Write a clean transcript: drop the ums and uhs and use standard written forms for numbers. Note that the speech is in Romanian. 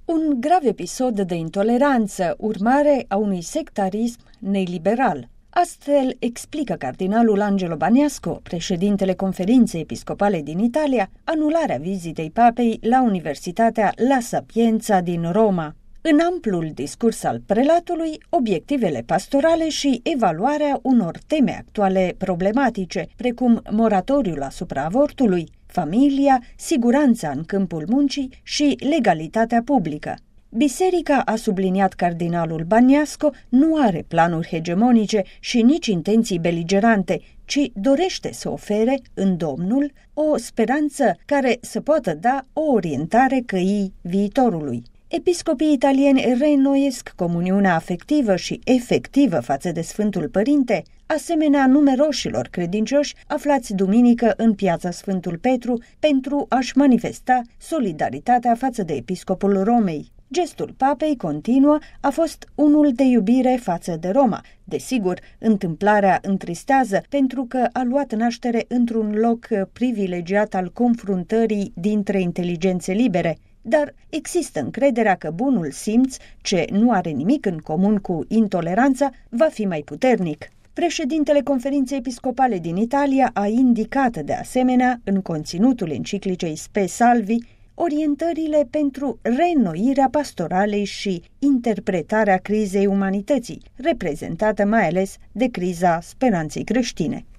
Un grav episod de intoleranță, urmare a unui sectarism neliberal. Astfel explică cardinalul Angelo Baniasco, președintele Conferinței Episcopale din Italia, anularea vizitei papei la Universitatea La Sapienza din Roma. În amplul discurs al prelatului, obiectivele pastorale și evaluarea unor teme actuale problematice, precum moratoriul asupra avortului, familia, siguranța în câmpul muncii și legalitatea publică. Biserica, a subliniat cardinalul Baniasco, nu are planuri hegemonice și nici intenții beligerante, ci dorește să ofere în Domnul o speranță care să poată da o orientare căii viitorului. Episcopii italieni reînnoiesc comuniunea afectivă și efectivă față de Sfântul Părinte, asemenea numeroșilor credincioși aflați duminică în piața Sfântul Petru pentru a-și manifesta solidaritatea față de episcopul Romei. Gestul papei, continuă, a fost unul de iubire față de Roma. Desigur, întâmplarea întristează pentru că a luat naștere într-un loc privilegiat al confruntării dintre inteligențe libere, dar există încrederea că bunul simț, ce nu are nimic în comun cu intoleranța, va fi mai puternic. Președintele Conferinței Episcopale din Italia a indicat de asemenea, în conținutul enciclicei Spe Salvi, orientările pentru reînnoirea pastoralei și interpretarea crizei umanității, reprezentată mai ales de criza speranței creștine.